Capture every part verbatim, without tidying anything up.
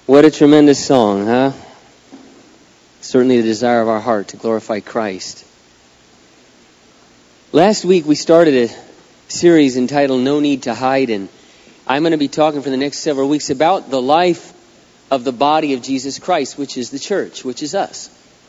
What a tremendous song, huh? Certainly the desire of our heart to glorify Christ. Last week we started a series entitled No Need to Hide, and I'm going to be talking for the next several weeks about the life of the body of Jesus Christ, which is the church, which is us.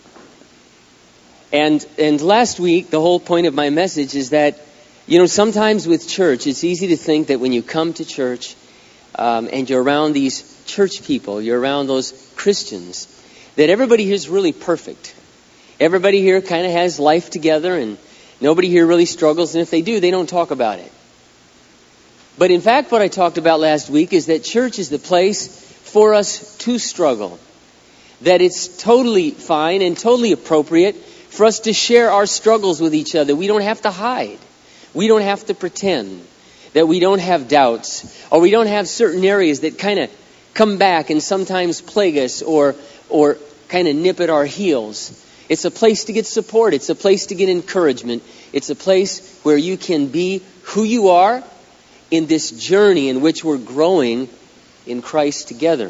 And and last week, the whole point of my message is that, you know, sometimes with church, it's easy to think that when you come to church um, and you're around these church people, you're around those Christians, that everybody here is really perfect. Everybody here kind of has life together and nobody here really struggles. And if they do, they don't talk about it. But in fact, what I talked about last week is that church is the place for us to struggle. That it's totally fine and totally appropriate for us to share our struggles with each other. We don't have to hide. We don't have to pretend that we don't have doubts, or we don't have certain areas that kind of come back and sometimes plague us or or kind of nip at our heels. It's a place to get support. It's a place to get encouragement. It's a place where you can be who you are in this journey in which we're growing in Christ together.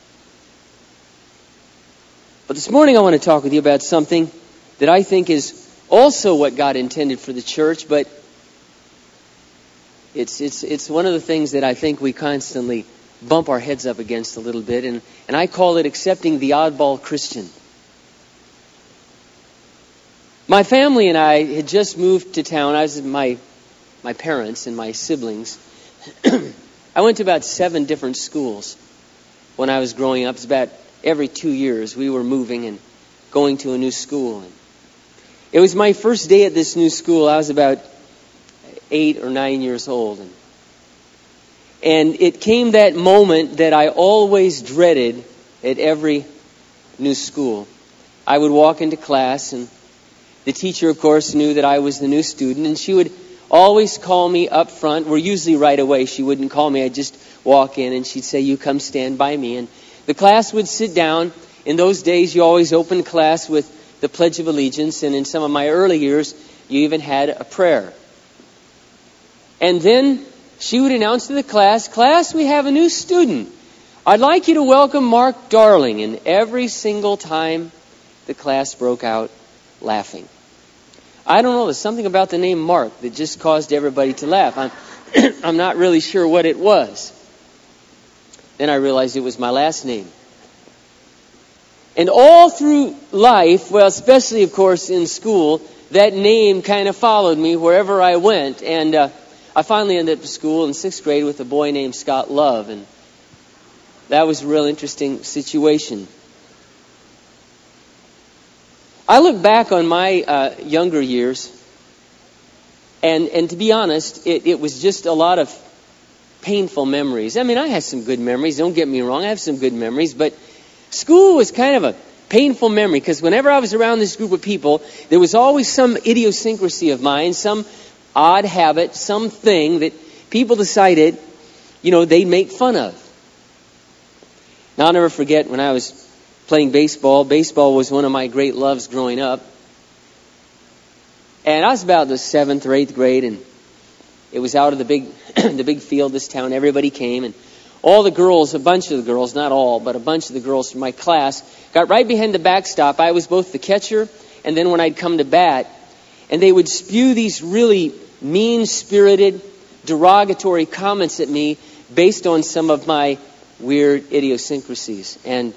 But this morning I want to talk with you about something that I think is also what God intended for the church, but it's it's it's one of the things that I think we constantly bump our heads up against a little bit, and, and I call it accepting the oddball Christian. My family and I had just moved to town. I was with my, my parents and my siblings. I went to about seven different schools when I was growing up. It's about every two years we were moving and going to a new school. And it was my first day at this new school. I was about eight or nine years old. And And it came that moment that I always dreaded at every new school. I would walk into class, and the teacher, of course, knew that I was the new student, and she would always call me up front. Well, usually right away. She wouldn't call me. I'd just walk in, and she'd say, "You come stand by me." And the class would sit down. In those days, you always opened class with the Pledge of Allegiance, and in some of my early years, you even had a prayer. And then she would announce to the class, "Class, we have a new student. I'd like you to welcome Mark Darling." And every single time the class broke out laughing. I don't know, there's something about the name Mark that just caused everybody to laugh. I'm, I'm not really sure what it was. Then I realized it was my last name. And all through life, well, especially, of course, in school, that name kind of followed me wherever I went. And uh, I finally ended up at school in sixth grade with a boy named Scott Love, and that was a real interesting situation. I look back on my uh, younger years, and and to be honest, it, it was just a lot of painful memories. I mean, I have some good memories, don't get me wrong, I have some good memories, but school was kind of a painful memory, because whenever I was around this group of people, there was always some idiosyncrasy of mine, some odd habit, something that people decided, you know, they'd make fun of. Now, I'll never forget when I was playing baseball. Baseball was one of my great loves growing up. And I was about the seventh or eighth grade, and it was out of the big the big field, this town. Everybody came, and all the girls, a bunch of the girls, not all, but a bunch of the girls from my class, got right behind the backstop. I was both the catcher, and then when I'd come to bat, and they would spew these really mean-spirited, derogatory comments at me based on some of my weird idiosyncrasies. And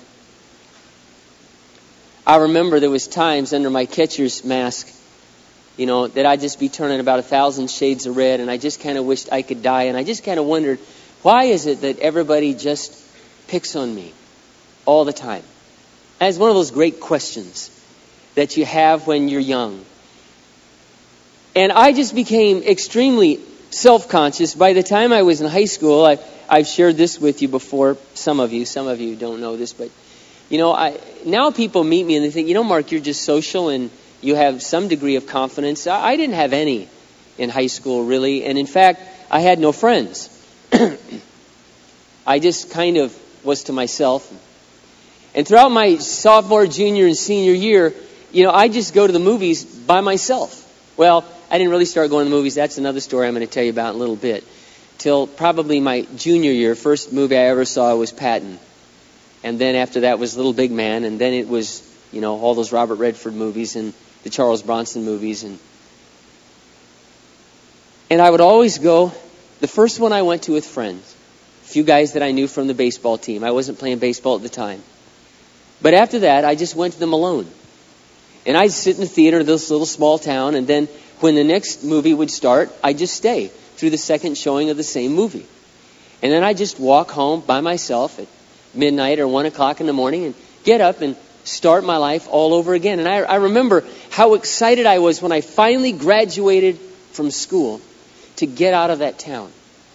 I remember there was times under my catcher's mask, you know, that I'd just be turning about a thousand shades of red, and I just kind of wished I could die. And I just kind of wondered, why is it that everybody just picks on me all the time? And it's one of those great questions that you have when you're young. And I just became extremely self-conscious. By the time I was in high school, I, I've shared this with you before, some of you, some of you don't know this, but, you know, I now people meet me and they think, you know, Mark, you're just social and you have some degree of confidence. I, I didn't have any in high school, really. And in fact, I had no friends. I just kind of was to myself. And throughout my sophomore, junior, and senior year, you know, I just go to the movies by myself. Well, I didn't really start going to the movies. That's another story I'm going to tell you about in a little bit. Till probably my junior year, first movie I ever saw was Patton. And then after that was Little Big Man. And then it was, you know, all those Robert Redford movies and the Charles Bronson movies. And, and I would always go, the first one I went to with friends, a few guys that I knew from the baseball team. I wasn't playing baseball at the time. But after that, I just went to them alone. And I'd sit in the theater of this little small town, and then when the next movie would start, I'd just stay through the second showing of the same movie. And then I'd just walk home by myself at midnight or one o'clock in the morning and get up and start my life all over again. And I, I remember how excited I was when I finally graduated from school to get out of that town.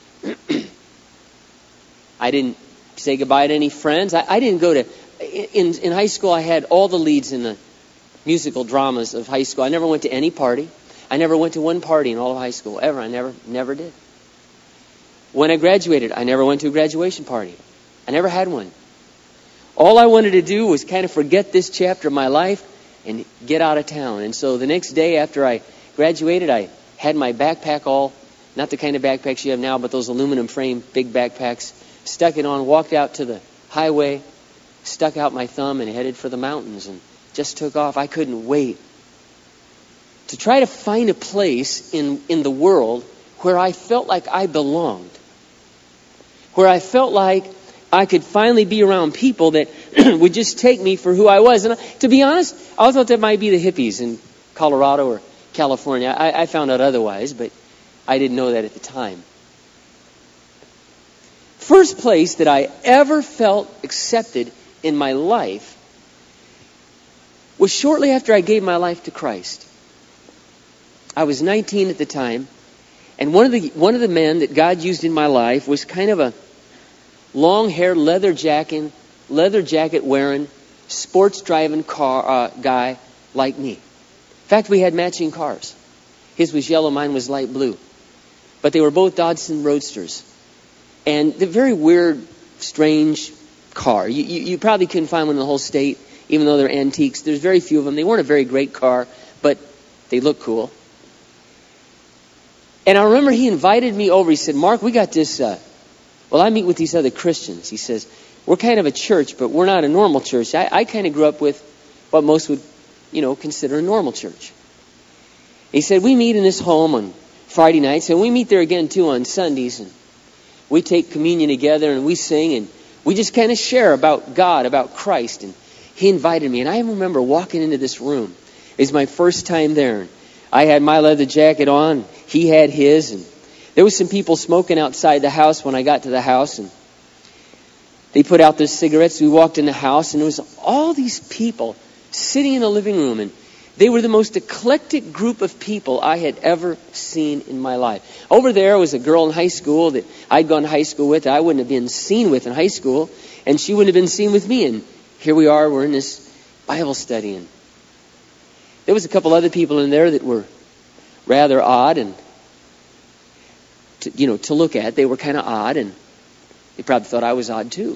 I didn't say goodbye to any friends. I, I didn't go to... In, in high school, I had all the leads in the musical dramas of high school. I never went to any party. I never went to one party in all of high school, ever. I never, never did. When I graduated, I never went to a graduation party. I never had one. All I wanted to do was kind of forget this chapter of my life and get out of town. And so the next day after I graduated, I had my backpack all, not the kind of backpacks you have now, but those aluminum frame big backpacks, stuck it on, walked out to the highway, stuck out my thumb and headed for the mountains and just took off. I couldn't wait to try to find a place in, in the world where I felt like I belonged, where I felt like I could finally be around people that would just take me for who I was. And to be honest, I thought that might be the hippies in Colorado or California. I, I found out otherwise, but I didn't know that at the time. First place that I ever felt accepted in my life was shortly after I gave my life to Christ. I was nineteen at the time, and one of the one of the men that God used in my life was kind of a long-haired, leather jacket, leather jacket wearing, sports driving car uh, guy like me. In fact, we had matching cars. His was yellow, mine was light blue, but they were both Dodson Roadsters, and they're very weird, strange car. You, you, you probably couldn't find one in the whole state, even though they're antiques. There's very few of them. They weren't a very great car, but they look cool. And I remember he invited me over. He said, Mark, we got this, uh, well, I meet with these other Christians. He says, we're kind of a church, but we're not a normal church. I, I kind of grew up with what most would, you know, consider a normal church. He said, we meet in this home on Friday nights, and we meet there again, too, on Sundays. And we take communion together, and we sing, and we just kind of share about God, about Christ. And he invited me. And I remember walking into this room. It was my first time there. I had my leather jacket on. He had his. And there was some people smoking outside the house when I got to the house. And they put out their cigarettes. We walked in the house. And there was all these people sitting in the living room. And they were the most eclectic group of people I had ever seen in my life. Over there was a girl in high school that I'd gone to high school with that I wouldn't have been seen with in high school, and she wouldn't have been seen with me. And here we are, we're in this Bible study. And there was a couple other people in there that were rather odd and, to, you know, to look at. They were kind of odd, and they probably thought I was odd too.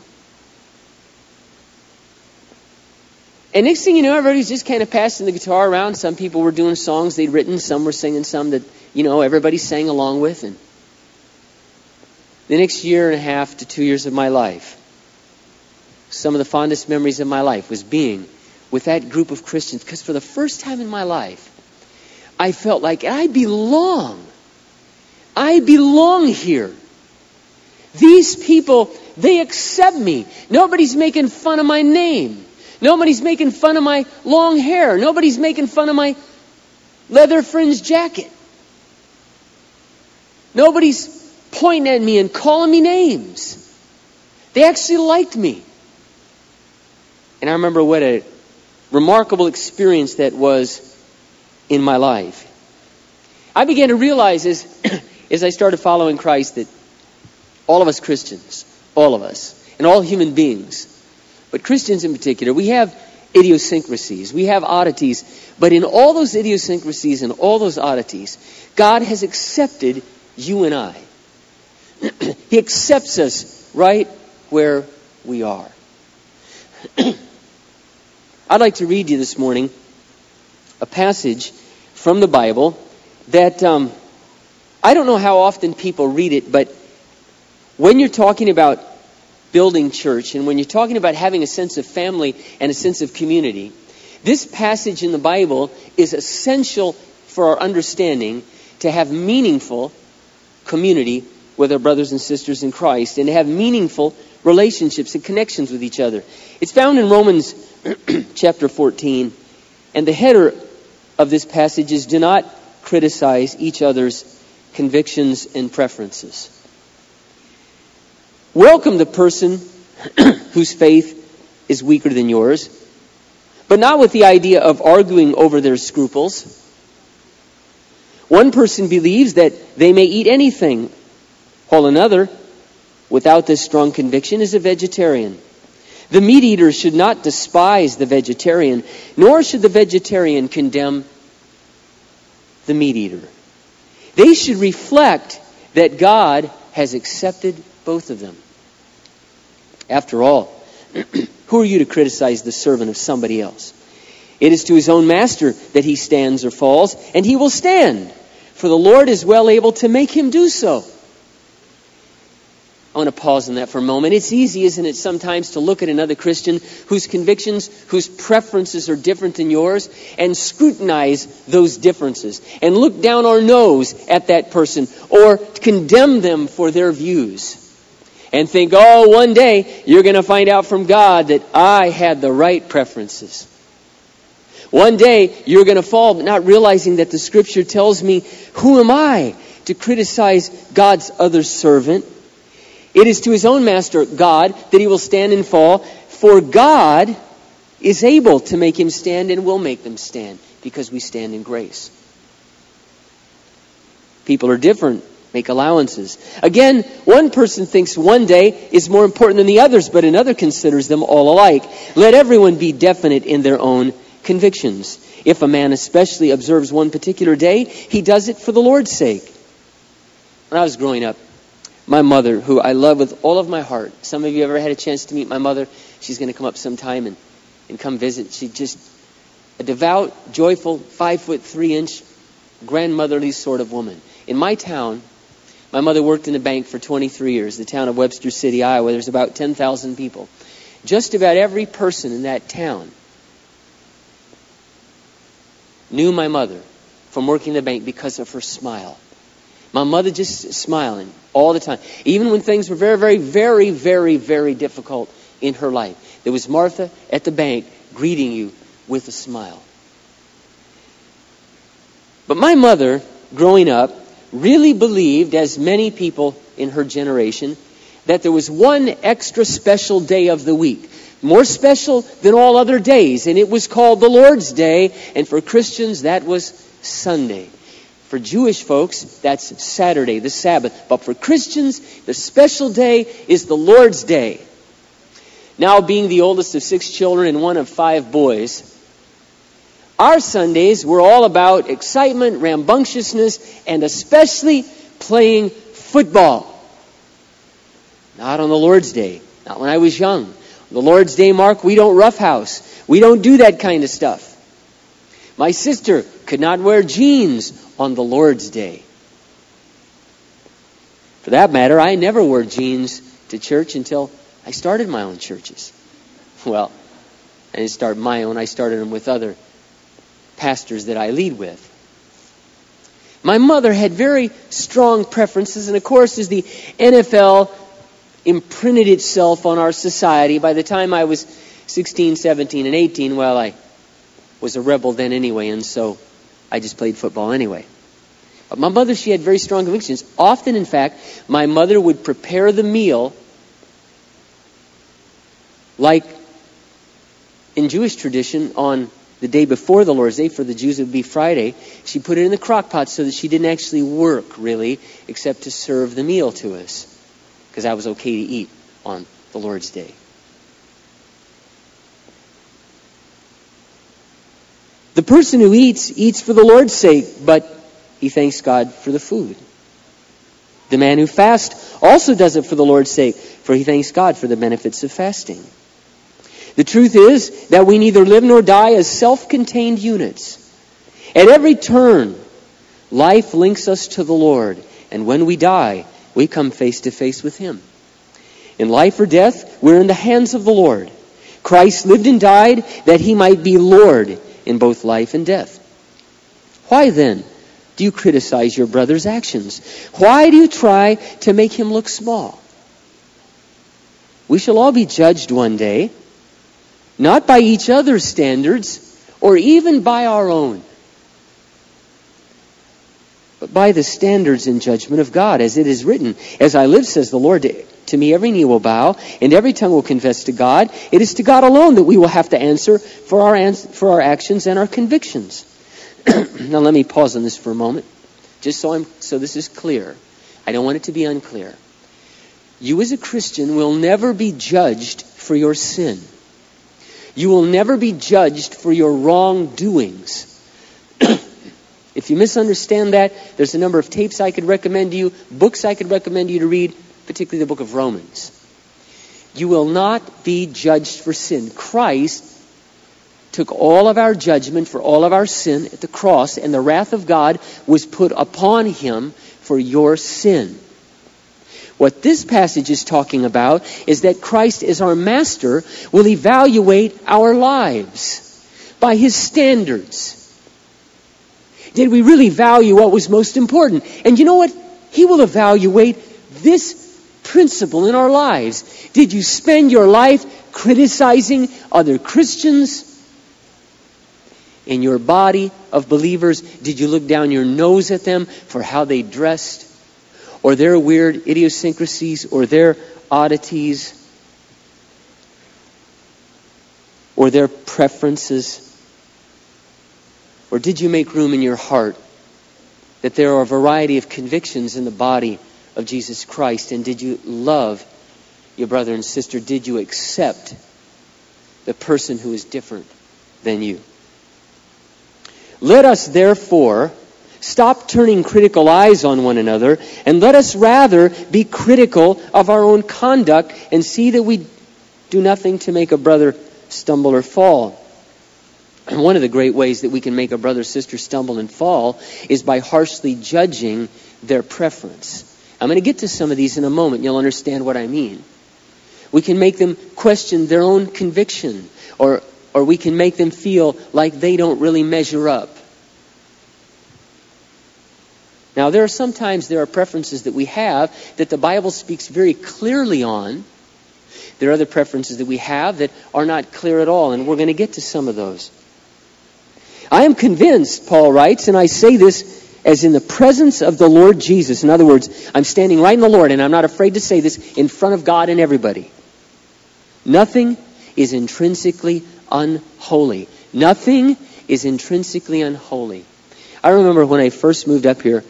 And next thing you know, everybody's just kind of passing the guitar around. Some people were doing songs they'd written. Some were singing some that, you know, everybody sang along with. And the next year and a half to two years of my life, some of the fondest memories of my life was being with that group of Christians. Because for the first time in my life, I felt like I belong. I belong here. These people, they accept me. Nobody's making fun of my name. Nobody's making fun of my long hair. Nobody's making fun of my leather fringed jacket. Nobody's pointing at me and calling me names. They actually liked me. And I remember what a remarkable experience that was in my life. I began to realize as, as I started following Christ that all of us Christians, all of us, and all human beings, but Christians in particular, we have idiosyncrasies, we have oddities, but in all those idiosyncrasies and all those oddities, God has accepted you and I. He accepts us right where we are. I'd like to read you this morning a passage from the Bible that um, I don't know how often people read it, but when you're talking about building church, and when you're talking about having a sense of family and a sense of community, this passage in the Bible is essential for our understanding to have meaningful community with our brothers and sisters in Christ and to have meaningful relationships and connections with each other. It's found in Romans chapter fourteen, and the header of this passage is, do not criticize each other's convictions and preferences. Welcome the person whose faith is weaker than yours, but not with the idea of arguing over their scruples. One person believes that they may eat anything, while another, without this strong conviction, is a vegetarian. The meat eater should not despise the vegetarian, nor should the vegetarian condemn the meat eater. They should reflect that God has accepted both of them. After all, who are you to criticize the servant of somebody else? It is to his own master that he stands or falls, and he will stand, for the Lord is well able to make him do so. I want to pause on that for a moment. It's easy, isn't it, sometimes to look at another Christian whose convictions, whose preferences are different than yours, and scrutinize those differences, and look down our nose at that person, or condemn them for their views, and think, oh, one day you're going to find out from God that I had the right preferences. One day you're going to fall, but not realizing that the Scripture tells me, who am I to criticize God's other servant? It is to his own master, God, that he will stand and fall, for God is able to make him stand and will make them stand, because we stand in grace. People are different. Make allowances. Again, one person thinks one day is more important than the others, but another considers them all alike. Let everyone be definite in their own convictions. If a man especially observes one particular day, he does it for the Lord's sake. When I was growing up, my mother, who I love with all of my heart. Some of you ever had a chance to meet my mother? She's going to come up sometime and, and come visit. She's just a devout, joyful, five foot three inch, grandmotherly sort of woman. In my town, my mother worked in a bank for twenty-three years, the town of Webster City, Iowa. There's about ten thousand people. Just about every person in that town knew my mother from working in the bank because of her smile. My mother just smiling all the time. Even when things were very, very, very, very, very difficult in her life. There was Martha at the bank greeting you with a smile. But my mother, growing up, really believed, as many people in her generation, that there was one extra special day of the week. More special than all other days. And it was called the Lord's Day. And for Christians, that was Sunday. For Jewish folks, that's Saturday, the Sabbath. But for Christians, the special day is the Lord's Day. Now, being the oldest of six children and one of five boys, our Sundays were all about excitement, rambunctiousness, and especially playing football. Not on the Lord's Day. Not when I was young. On the Lord's Day, Mark, we don't roughhouse. We don't do that kind of stuff. My sister could not wear jeans on the Lord's Day. For that matter, I never wore jeans to church until I started my own churches. Well, I didn't start my own. I started them with other pastors that I lead with. My mother had very strong preferences, and of course, as the N F L imprinted itself on our society, by the time I was sixteen, seventeen, and eighteen, well, I was a rebel then anyway, and so I just played football anyway. But my mother, she had very strong convictions. Often, in fact, my mother would prepare the meal like in Jewish tradition on the day before the Lord's Day. For the Jews, it would be Friday. She put it in the crock pot so that she didn't actually work, really, except to serve the meal to us, because that was okay to eat on the Lord's Day. The person who eats, eats for the Lord's sake, but he thanks God for the food. The man who fasts also does it for the Lord's sake, for he thanks God for the benefits of fasting. The truth is that we neither live nor die as self-contained units. At every turn, life links us to the Lord, and when we die, we come face to face with Him. In life or death, we're in the hands of the Lord. Christ lived and died that he might be Lord in both life and death. Why then do you criticize your brother's actions? Why do you try to make him look small? We shall all be judged one day, not by each other's standards or even by our own, but by the standards and judgment of God, as it is written, "As I live, says the Lord, to, to me every knee will bow, and every tongue will confess to God." It is to God alone that we will have to answer for our ans- for our actions and our convictions. Now let me pause on this for a moment, just so I'm so this is clear. I don't want it to be unclear. You as a Christian will never be judged for your sin. You will never be judged for your wrongdoings. If you misunderstand that, there's a number of tapes I could recommend to you, books I could recommend you to read, particularly the book of Romans. You will not be judged for sin. Christ took all of our judgment for all of our sin at the cross, and the wrath of God was put upon him for your sin. What this passage is talking about is that Christ, as our master, will evaluate our lives by his standards. Did we really value what was most important? And you know what? He will evaluate this principle in our lives. Did you spend your life criticizing other Christians? In your body of believers, did you look down your nose at them for how they dressed, or their weird idiosyncrasies, or their oddities, or their preferences? Or did you make room in your heart that there are a variety of convictions in the body of Jesus Christ? And did you love your brother and sister? Did you accept the person who is different than you? Let us therefore stop turning critical eyes on one another, and let us rather be critical of our own conduct and see that we do nothing to make a brother stumble or fall. And one of the great ways that we can make a brother or sister stumble and fall is by harshly judging their preference. I'm going to get to some of these in a moment. You'll understand what I mean. We can make them question their own conviction, or or we can make them feel like they don't really measure up. Now, there are sometimes there are preferences that we have that the Bible speaks very clearly on. There are other preferences that we have that are not clear at all, and we're going to get to some of those. I am convinced, Paul writes, and I say this as in the presence of the Lord Jesus. In other words, I'm standing right in the Lord, and I'm not afraid to say this in front of God and everybody. Nothing is intrinsically unholy. Nothing is intrinsically unholy. I remember when I first moved up here,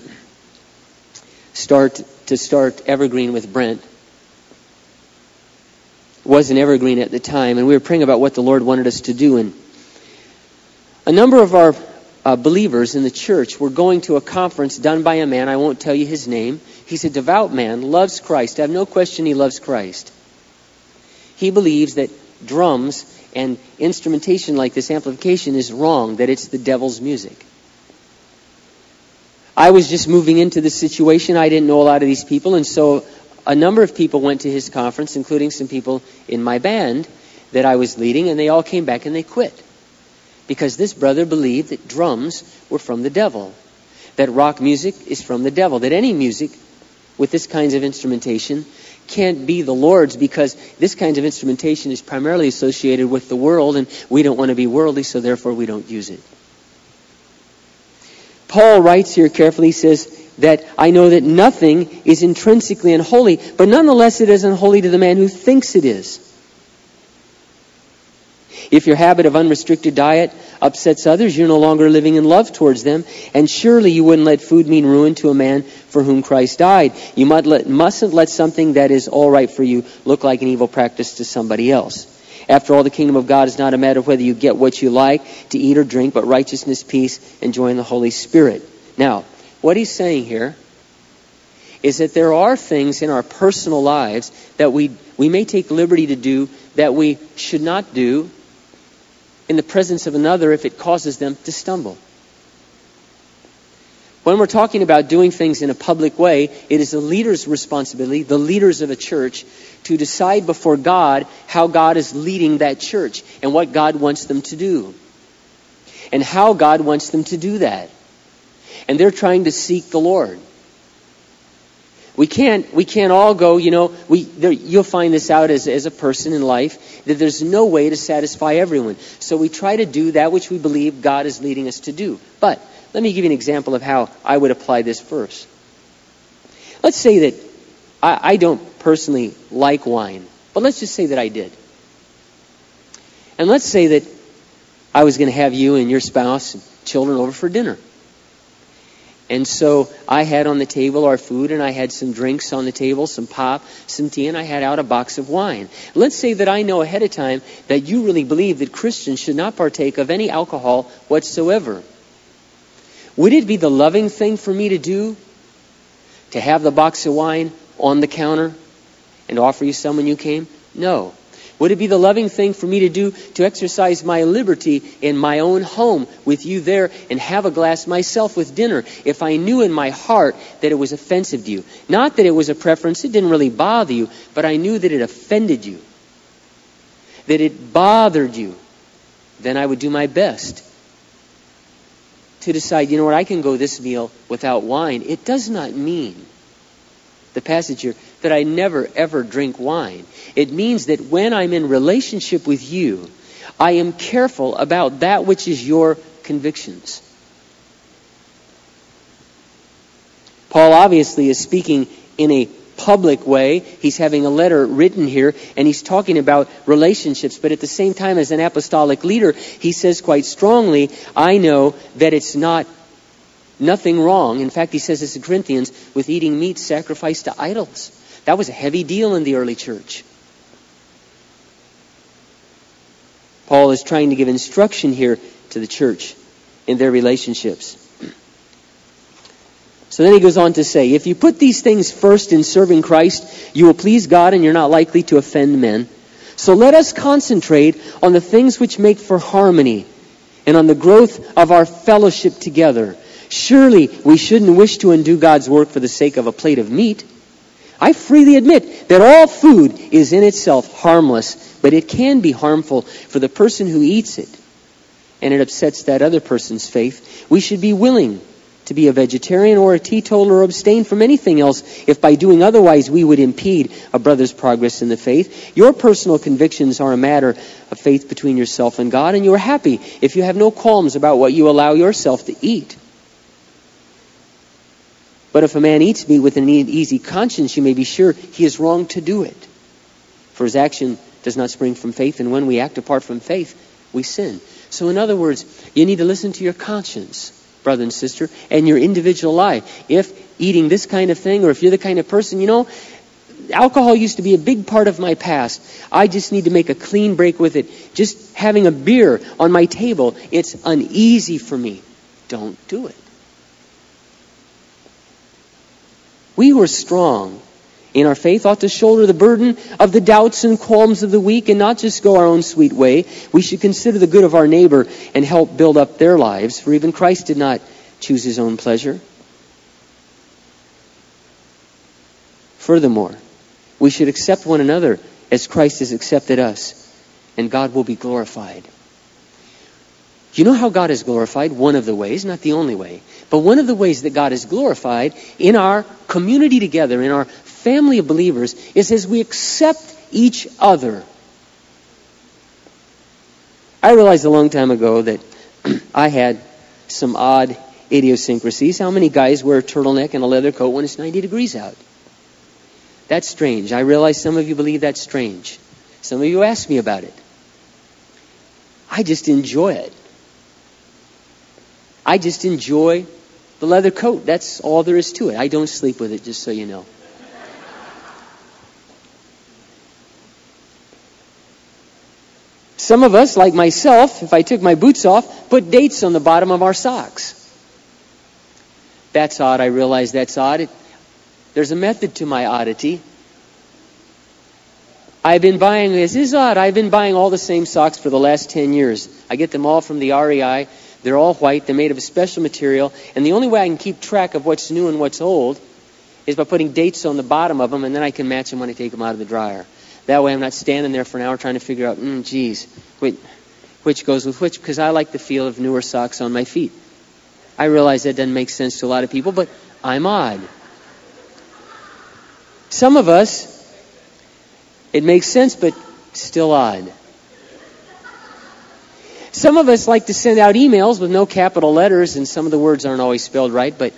start to start Evergreen with Brent. It wasn't Evergreen at the time, and we were praying about what the Lord wanted us to do. And a number of our uh, believers in the church were going to a conference done by a man. I won't tell you his name. He's a devout man, loves Christ. I have no question he loves Christ. He believes that drums and instrumentation like this, amplification, is wrong, that it's the devil's music. I was just moving into this situation. I didn't know a lot of these people, and so a number of people went to his conference, including some people in my band that I was leading, and they all came back and they quit. Because this brother believed that drums were from the devil, that rock music is from the devil, that any music with this kinds of instrumentation can't be the Lord's, because this kind of instrumentation is primarily associated with the world, and we don't want to be worldly, so therefore we don't use it. Paul writes here carefully, he says that I know that nothing is intrinsically unholy, but nonetheless it is unholy to the man who thinks it is. If your habit of unrestricted diet upsets others, you're no longer living in love towards them. And surely you wouldn't let food mean ruin to a man for whom Christ died. You mustn't let something that is all right for you look like an evil practice to somebody else. After all, the kingdom of God is not a matter of whether you get what you like to eat or drink, but righteousness, peace, and joy in the Holy Spirit. Now, what he's saying here is that there are things in our personal lives that we, we may take liberty to do that we should not do in the presence of another if it causes them to stumble. When we're talking about doing things in a public way, it is the leader's responsibility, the leaders of a church, to decide before God how God is leading that church and what God wants them to do and how God wants them to do that. And they're trying to seek the Lord. We can't, we can't all go, you know, we, there, you'll find this out as, as a person in life, that there's no way to satisfy everyone. So we try to do that which we believe God is leading us to do. But let me give you an example of how I would apply this verse. Let's say that I, I don't personally like wine, but let's just say that I did. And let's say that I was going to have you and your spouse and children over for dinner. And so I had on the table our food, and I had some drinks on the table, some pop, some tea, and I had out a box of wine. Let's say that I know ahead of time that you really believe that Christians should not partake of any alcohol whatsoever. Would it be the loving thing for me to do to have the box of wine on the counter and offer you some when you came? No. Would it be the loving thing for me to do to exercise my liberty in my own home with you there and have a glass myself with dinner if I knew in my heart that it was offensive to you? Not that it was a preference, it didn't really bother you, but I knew that it offended you, that it bothered you. Then I would do my best to decide, you know what, I can go this meal without wine. It does not mean, the passage here, that I never ever drink wine. It means that when I'm in relationship with you, I am careful about that which is your convictions. Paul obviously is speaking in a public way. He's having a letter written here, and he's talking about relationships. But at the same time, as an apostolic leader, he says quite strongly, I know that it's not nothing wrong. In fact, he says this in Corinthians, with eating meat sacrificed to idols. That was a heavy deal in the early church. Paul is trying to give instruction here to the church in their relationships. So then he goes on to say, if you put these things first in serving Christ, you will please God and you're not likely to offend men. So let us concentrate on the things which make for harmony and on the growth of our fellowship together. Surely we shouldn't wish to undo God's work for the sake of a plate of meat. I freely admit that all food is in itself harmless, but it can be harmful for the person who eats it, and it upsets that other person's faith. We should be willing to be a vegetarian or a teetotaler or abstain from anything else if by doing otherwise we would impede a brother's progress in the faith. Your personal convictions are a matter of faith between yourself and God, and you are happy if you have no qualms about what you allow yourself to eat. But if a man eats meat with an easy conscience, you may be sure he is wrong to do it. For his action does not spring from faith, and when we act apart from faith, we sin. So in other words, you need to listen to your conscience, brother and sister, and your individual life. If eating this kind of thing, or if you're the kind of person, you know, alcohol used to be a big part of my past. I just need to make a clean break with it. Just having a beer on my table, it's uneasy for me. Don't do it. We who are strong in our faith ought to shoulder the burden of the doubts and qualms of the weak and not just go our own sweet way. We should consider the good of our neighbor and help build up their lives, for even Christ did not choose his own pleasure. Furthermore, we should accept one another as Christ has accepted us, and God will be glorified. You know how God is glorified? One of the ways, not the only way, but one of the ways that God is glorified in our community together, in our family of believers, is as we accept each other. I realized a long time ago that I had some odd idiosyncrasies. How many guys wear a turtleneck and a leather coat when it's ninety degrees out? That's strange. I realize some of you believe that's strange. Some of you ask me about it. I just enjoy it. I just enjoy the leather coat. That's all there is to it. I don't sleep with it, just so you know. Some of us, like myself, if I took my boots off, put dates on the bottom of our socks. That's odd. I realize that's odd. It, there's a method to my oddity. I've been buying, this is odd, I've been buying all the same socks for the last ten years. I get them all from the R E I. They're all white. They're made of a special material. And the only way I can keep track of what's new and what's old is by putting dates on the bottom of them, and then I can match them when I take them out of the dryer. That way I'm not standing there for an hour trying to figure out, mm, geez, wait, which goes with which, because I like the feel of newer socks on my feet. I realize that doesn't make sense to a lot of people, but I'm odd. Some of us, it makes sense, but still odd. Some of us like to send out emails with no capital letters, and some of the words aren't always spelled right, but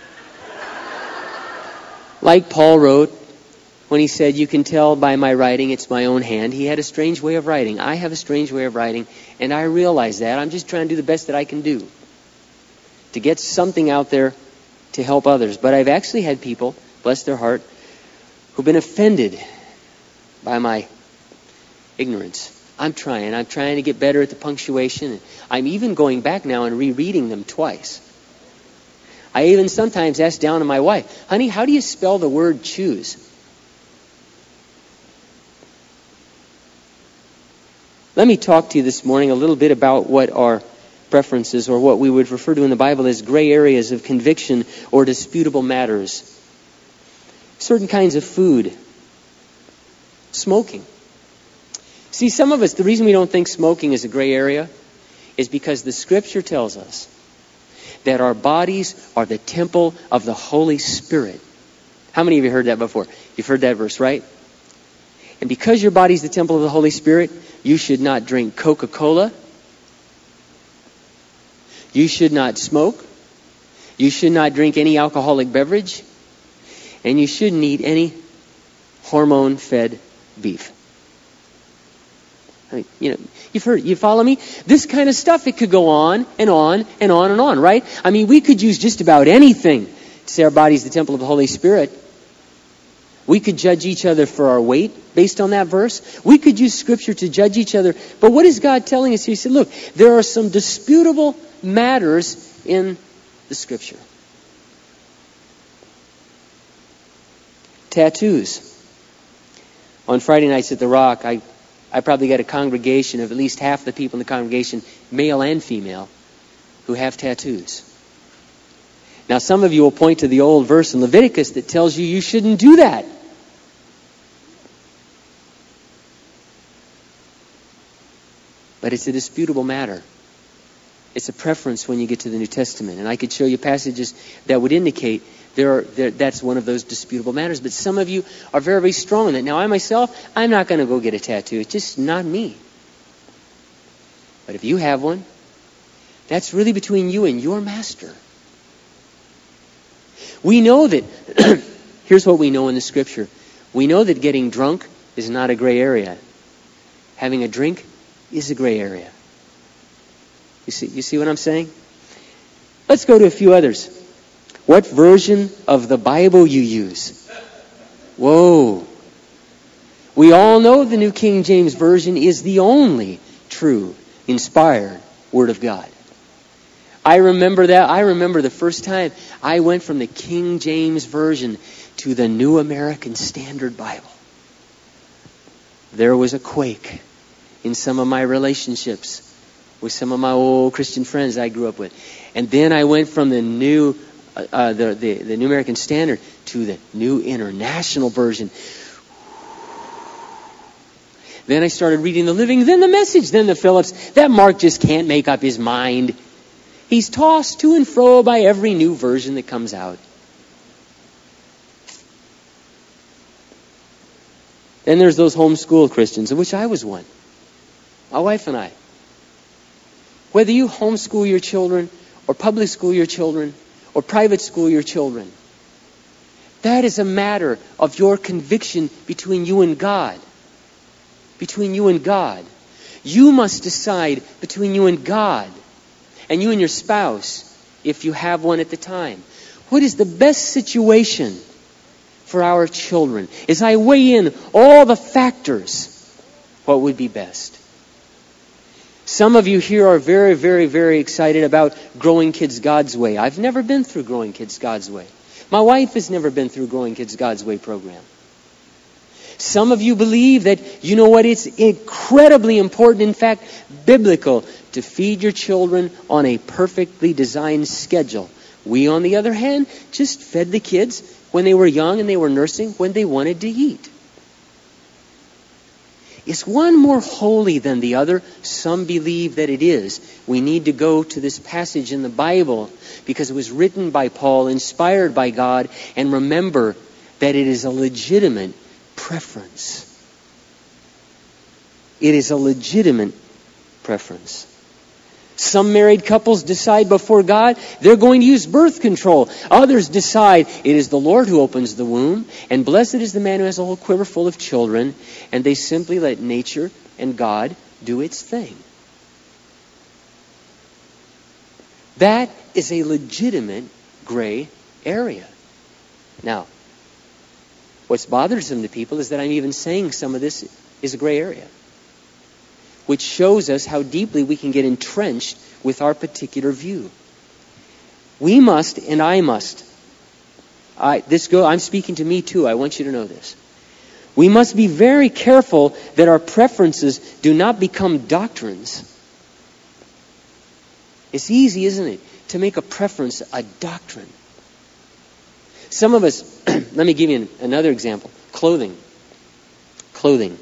like Paul wrote when he said, you can tell by my writing it's my own hand. He had a strange way of writing. I have a strange way of writing, and I realize that. I'm just trying to do the best that I can do to get something out there to help others. But I've actually had people, bless their heart, who've been offended by my ignorance. I'm trying. I'm trying to get better at the punctuation. I'm even going back now and rereading them twice. I even sometimes ask down to my wife, honey, how do you spell the word choose? Let me talk to you this morning a little bit about what our preferences, or what we would refer to in the Bible as gray areas of conviction or disputable matters. Certain kinds of food. Smoking. See, some of us, the reason we don't think smoking is a gray area is because the Scripture tells us that our bodies are the temple of the Holy Spirit. How many of you heard that before? You've heard that verse, right? And because your body's the temple of the Holy Spirit, you should not drink Coca-Cola. You should not smoke. You should not drink any alcoholic beverage. And you shouldn't eat any hormone-fed beef. I mean, you know, you've heard, you follow me? This kind of stuff, it could go on and on and on and on, right? I mean, we could use just about anything to say our body's the temple of the Holy Spirit. We could judge each other for our weight based on that verse. We could use Scripture to judge each other. But what is God telling us here? He said, look, there are some disputable matters in the Scripture. Tattoos. On Friday nights at the Rock, I I probably got a congregation of at least half the people in the congregation, male and female, who have tattoos. Now, some of you will point to the old verse in Leviticus that tells you you shouldn't do that. But it's a disputable matter. It's a preference when you get to the New Testament. And I could show you passages that would indicate there are, there, that's one of those disputable matters. But some of you are very, very strong in that. Now, I myself, I'm not going to go get a tattoo. It's just not me. But if you have one, that's really between you and your master. We know that, here's what we know in the Scripture. We know that getting drunk is not a gray area. Having a drink is a gray area. You see, you see what I'm saying? Let's go to a few others. What version of the Bible you use? Whoa. We all know the New King James Version is the only true, inspired Word of God. I remember that. I remember the first time I went from the King James Version to the New American Standard Bible. There was a quake in some of my relationships with some of my old Christian friends I grew up with. And then I went from the New uh, the, the, the New American Standard to the New International Version. Then I started reading the Living, then the Message, then the Phillips. That Mark just can't make up his mind. He's tossed to and fro by every new version that comes out. Then there's those homeschool Christians, of which I was one. My wife and I. Whether you homeschool your children, or public school your children, or private school your children, that is a matter of your conviction between you and God. Between you and God. You must decide between you and God, and you and your spouse, if you have one at the time, what is the best situation for our children? As I weigh in all the factors, what would be best? Some of you here are very, very, very excited about Growing Kids God's Way. I've never been through Growing Kids God's Way. My wife has never been through Growing Kids God's Way program. Some of you believe that, you know what, it's incredibly important, in fact, biblical, to feed your children on a perfectly designed schedule. We, on the other hand, just fed the kids when they were young and they were nursing when they wanted to eat. Is one more holy than the other? Some believe that it is. We need to go to this passage in the Bible because it was written by Paul, inspired by God, and remember that it is a legitimate preference. It is a legitimate preference. Some married couples decide before God they're going to use birth control. Others decide it is the Lord who opens the womb, and blessed is the man who has a whole quiver full of children, and they simply let nature and God do its thing. That is a legitimate gray area. Now, what's bothersome to people is that I'm even saying some of this is a gray area, which shows us how deeply we can get entrenched with our particular view. We must, and I must. I, this go, I'm speaking to me too. I want you to know this. We must be very careful that our preferences do not become doctrines. It's easy, isn't it, to make a preference a doctrine. Some of us, let me give you another example. Clothing. Clothing.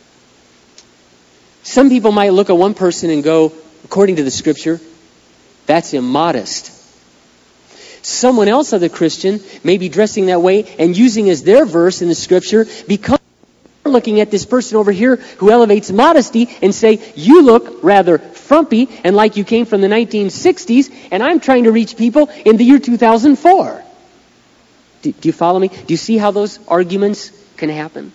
Some people might look at one person and go, according to the Scripture, that's immodest. Someone else, other Christian, may be dressing that way and using as their verse in the Scripture because they're looking at this person over here who elevates modesty and say, you look rather frumpy and like you came from the nineteen sixties, and I'm trying to reach people in the year two thousand four. Do, do you follow me? Do you see how those arguments can happen?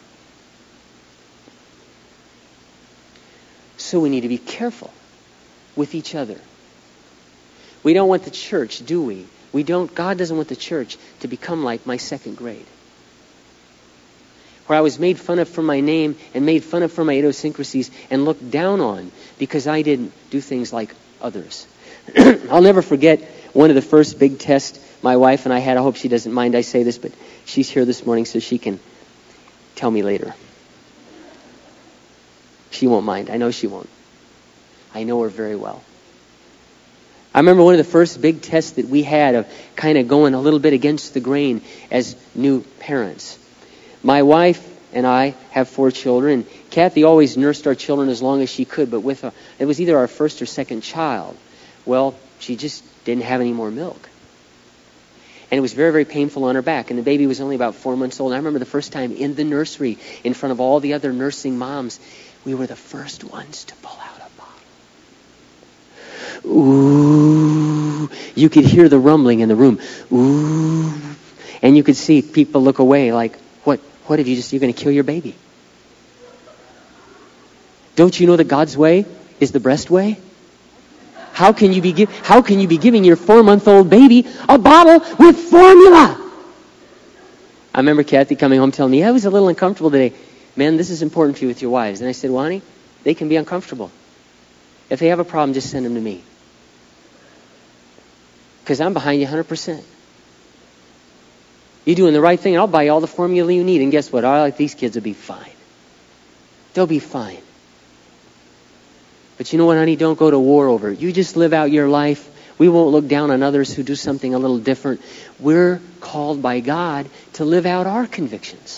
So we need to be careful with each other. We don't want the church, do we? We don't. God doesn't want the church to become like my second grade, where I was made fun of for my name and made fun of for my idiosyncrasies and looked down on because I didn't do things like others. I'll never forget one of the first big tests my wife and I had. I hope she doesn't mind I say this, but she's here this morning so she can tell me later. She won't mind. I know she won't. I know her very well. I remember one of the first big tests that we had of kind of going a little bit against the grain as new parents. My wife and I have four children, and Kathy always nursed our children as long as she could, but with a, it was either our first or second child. Well, she just didn't have any more milk. And it was very, very painful on her back. And the baby was only about four months old. And I remember the first time in the nursery, in front of all the other nursing moms, we were the first ones to pull out a bottle. Ooh. You could hear the rumbling in the room. Ooh. And you could see people look away like, what, what have you just, you're going to kill your baby? Don't you know that God's way is the breast way? How can you be give, how can you be giving your four-month-old baby a bottle with formula? I remember Kathy coming home telling me, I was a little uncomfortable today. Man, this is important for you with your wives. And I said, Wani, they can be uncomfortable. If they have a problem, just send them to me. Because I'm behind you one hundred percent. You're doing the right thing, and I'll buy you all the formula you need. And guess what? I like these kids will be fine. They'll be fine. But you know what, honey? Don't go to war over it. You just live out your life. We won't look down on others who do something a little different. We're called by God to live out our convictions.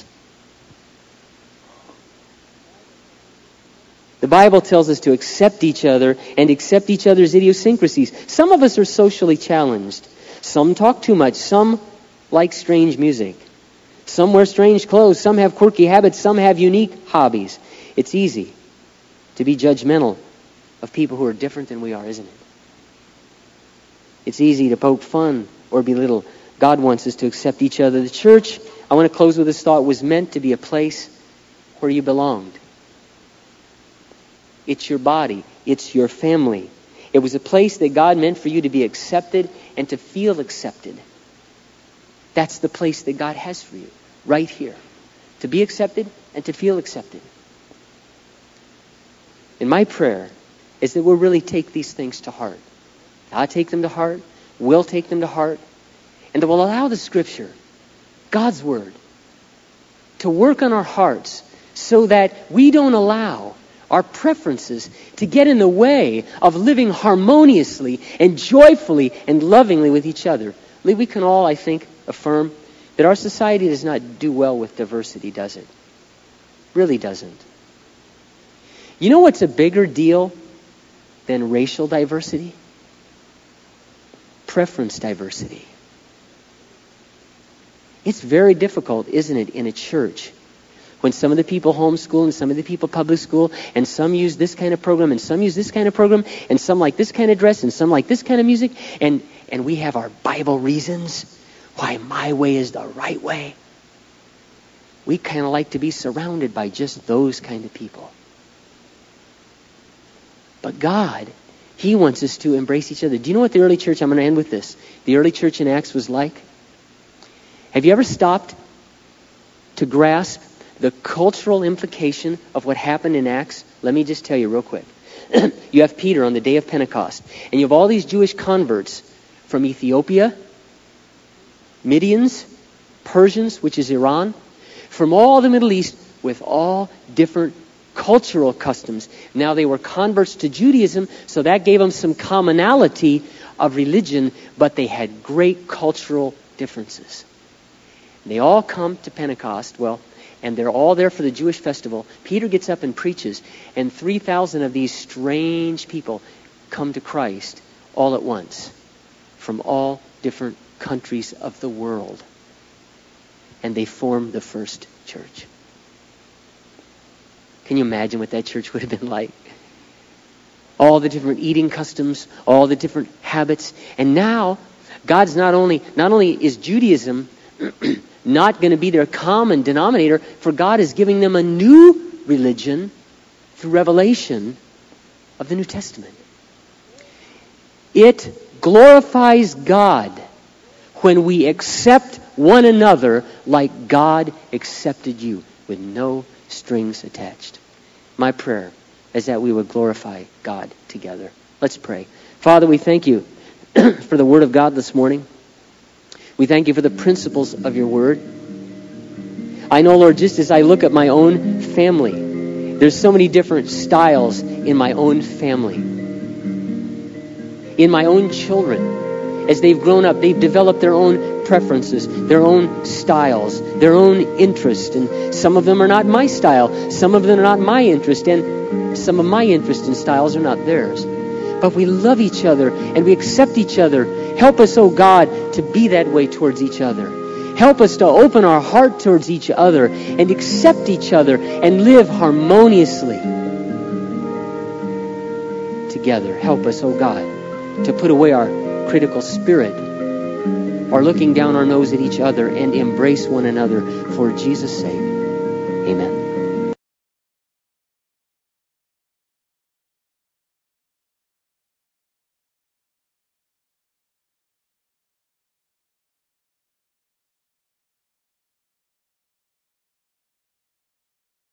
The Bible tells us to accept each other and accept each other's idiosyncrasies. Some of us are socially challenged. Some talk too much. Some like strange music. Some wear strange clothes. Some have quirky habits. Some have unique hobbies. It's easy to be judgmental of people who are different than we are, isn't it? It's easy to poke fun or belittle. God wants us to accept each other. The church, I want to close with this thought, was meant to be a place where you belonged. It's your body. It's your family. It was a place that God meant for you to be accepted and to feel accepted. That's the place that God has for you, right here. To be accepted and to feel accepted. And my prayer is that we'll really take these things to heart. I take them to heart. We'll take them to heart. And that we'll allow the Scripture, God's Word, to work on our hearts so that we don't allow our preferences to get in the way of living harmoniously and joyfully and lovingly with each other. We can all, I think, affirm that our society does not do well with diversity, does it? Really doesn't. You know what's a bigger deal than racial diversity? Preference diversity. It's very difficult, isn't it, in a church when some of the people homeschool and some of the people public school, and some use this kind of program and some use this kind of program, and some like this kind of dress and some like this kind of music, and, and we have our Bible reasons why my way is the right way. We kind of like to be surrounded by just those kind of people. But God, He wants us to embrace each other. Do you know what the early church, I'm going to end with this, the early church in Acts was like? Have you ever stopped to grasp the cultural implication of what happened in Acts? Let me just tell you real quick. You have Peter on the day of Pentecost, and you have all these Jewish converts from Ethiopia, Midians, Persians, which is Iran, from all the Middle East with all different cultural customs. Now they were converts to Judaism, so that gave them some commonality of religion, but they had great cultural differences. They all come to Pentecost, well, and they're all there for the Jewish festival. Peter gets up and preaches, and three thousand of these strange people come to Christ all at once from all different countries of the world. And they form the first church. Can you imagine what that church would have been like? All the different eating customs, all the different habits. And now, God's not only, not only is Judaism not going to be their common denominator, for God is giving them a new religion through revelation of the New Testament. It glorifies God when we accept one another like God accepted you, with no strings attached. My prayer is that we would glorify God together. Let's pray. Father, we thank you for the Word of God this morning. We thank you for the principles of your Word. I know, Lord, just as I look at my own family, there's so many different styles in my own family. In my own children, as they've grown up, they've developed their own preferences, their own styles, their own interests. And some of them are not my style. Some of them are not my interest. And some of my interests and styles are not theirs. But we love each other and we accept each other. Help us, oh God, to be that way towards each other. Help us to open our heart towards each other and accept each other and live harmoniously together. Help us, oh God, to put away our critical spirit or looking down our nose at each other and embrace one another for Jesus' sake. Amen.